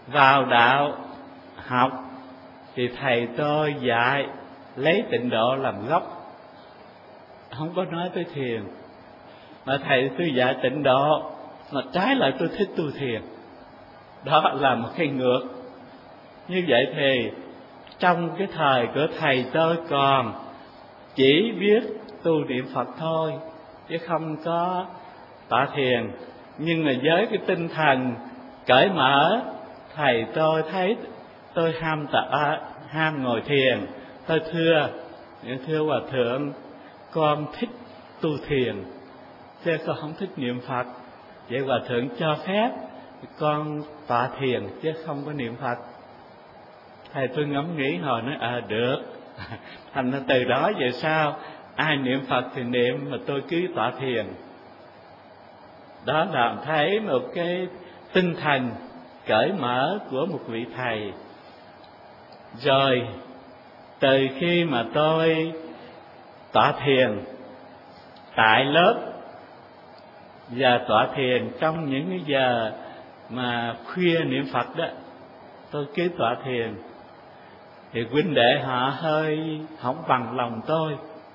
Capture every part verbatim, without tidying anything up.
vào đạo học thì thầy tôi dạy lấy tịnh độ làm gốc, không có nói tới thiền. Mà thầy tôi dạy tịnh độ, mà trái lại tôi thích tu thiền. Đó là một cái ngược. Như vậy thì trong cái thời của thầy tôi còn chỉ biết tu niệm Phật thôi, chứ không có tọa thiền. Nhưng mà với cái tinh thần cởi mở, thầy tôi thấy tôi ham tọa, ham ngồi thiền. Tôi thưa, thưa Hòa Thượng, con thích tu thiền, chứ con không thích niệm Phật. Vậy Hòa Thượng cho phép con tọa thiền chứ không có niệm Phật. Thầy tôi ngẫm nghĩ hồi nói à được. Thành ra từ đó về sau ai niệm Phật thì niệm, mà tôi cứ tọa thiền. Đó là thấy một cái tinh thần cởi mở của một vị thầy. Rồi từ khi mà tôi tọa thiền tại lớp và tọa thiền trong những cái giờ mà khuya niệm Phật đó, tôi cứ tọa thiền, thì huynh đệ họ hơi không bằng lòng tôi.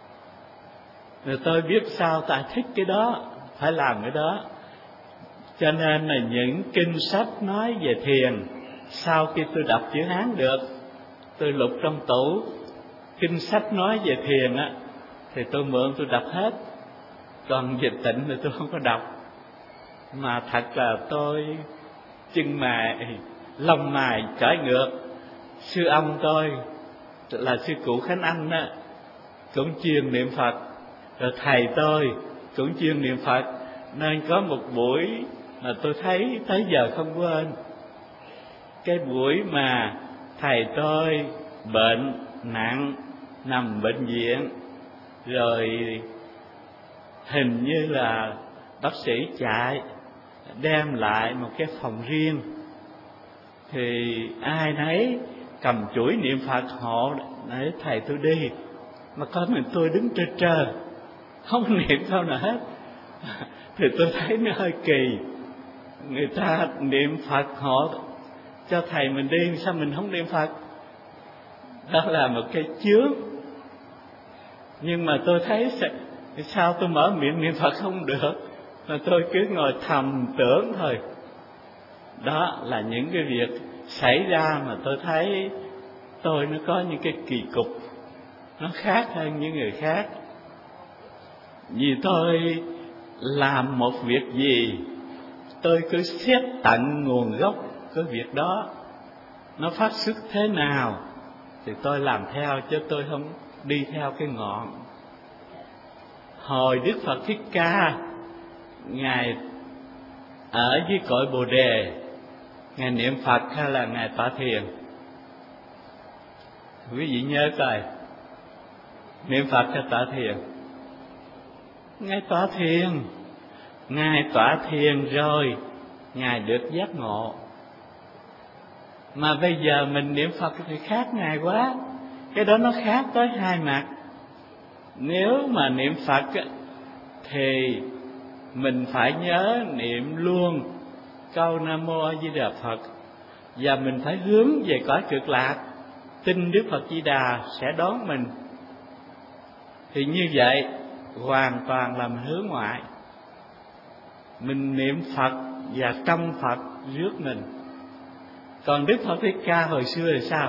Rồi tôi biết sao ta thích cái đó, phải làm cái đó. Cho nên là những kinh sách nói về thiền, sau khi tôi đọc chữ Hán được, tôi lục trong tủ kinh sách nói về thiền á, thì tôi mượn tôi đọc hết. Còn về tịnh thì tôi không có đọc. Mà thật là tôi chân mày, lông mày trải ngược. Sư ông tôi là sư cụ Khánh Anh á, cũng chuyên niệm Phật. Rồi thầy tôi cũng chuyên niệm Phật. Nên có một buổi mà tôi thấy tới giờ không quên. Cái buổi mà thầy tôi bệnh nặng, nằm bệnh viện, rồi hình như là bác sĩ chạy đem lại một cái phòng riêng, thì ai nấy cầm chuỗi niệm Phật hộ để thầy tôi đi, mà có mình tôi đứng trơ trơ không niệm câu nào hết. Thì tôi thấy nó hơi kỳ. Người ta niệm Phật hộ cho thầy mình đi, sao mình không niệm Phật? Đó là một cái chướng. Nhưng mà tôi thấy sao tôi mở miệng niệm Phật không được, mà tôi cứ ngồi thầm tưởng thôi. Đó là những cái việc xảy ra mà tôi thấy tôi nó có những cái kỳ cục, nó khác hơn những người khác. Vì tôi làm một việc gì, tôi cứ xét tận nguồn gốc cái việc đó, nó phát xuất thế nào thì tôi làm theo, chứ tôi không đi theo cái ngọn. Hồi Đức Phật Thích Ca Ngài ở dưới cội Bồ Đề, Ngài niệm Phật hay là Ngài tọa thiền? Quý vị nhớ coi, niệm Phật hay tọa thiền? Ngài tọa thiền. Ngài tọa thiền rồi Ngài được giác ngộ. Mà bây giờ mình niệm Phật thì khác Ngài quá. Cái đó nó khác tới hai mặt. Nếu mà niệm Phật thì mình phải nhớ niệm luôn câu Nam Mô A Di Đà Phật, và mình phải hướng về cõi Cực Lạc, tin Đức Phật Di Đà sẽ đón mình. Thì như vậy hoàn toàn là mình hướng ngoại. Mình niệm Phật và trong Phật rước mình. Còn Đức Phật Thích Ca hồi xưa là sao?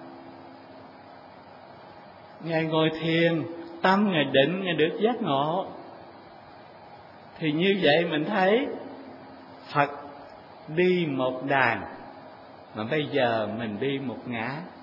Ngài ngồi thiền, tâm Ngài định, Ngài được giác ngộ. Thì như vậy mình thấy Phật đi một đàn, mà bây giờ mình đi một ngã.